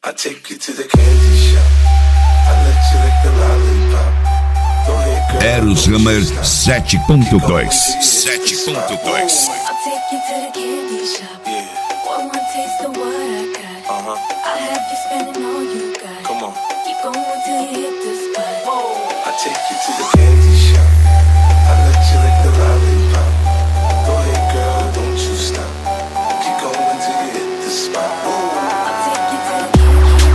I take you to the candy shop. I let you lick the lollipop. Go ahead, girl. Eros Hammer 7.2. 7.2. I'll take you to the candy shop. Yeah. One more taste of what I got. I'll have you spending all you got. Come on. Keep going till you hit the spot. I take you to the candy shop. I let you lick the lollipop. Go ahead, girl, don't you stop. Keep going till you hit the spot. I'll take you to the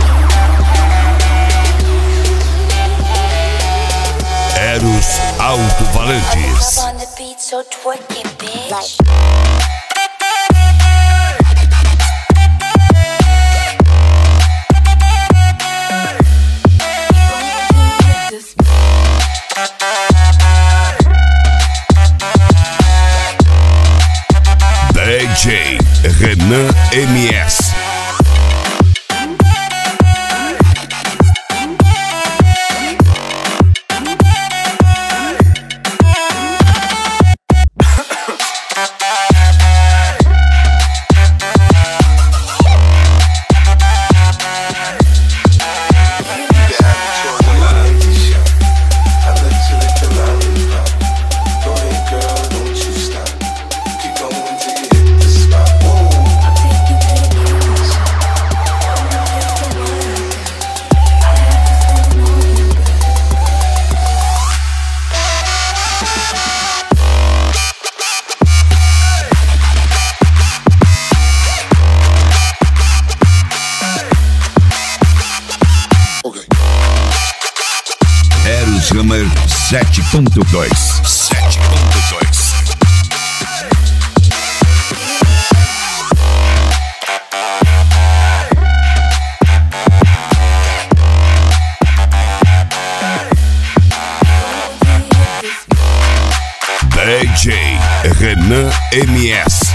Eros Alto-Falantes. On the beat, so twerk it, bitch. DJ Renan MS. Eros Hammer 7.2. 7.2. DJ Renan MS.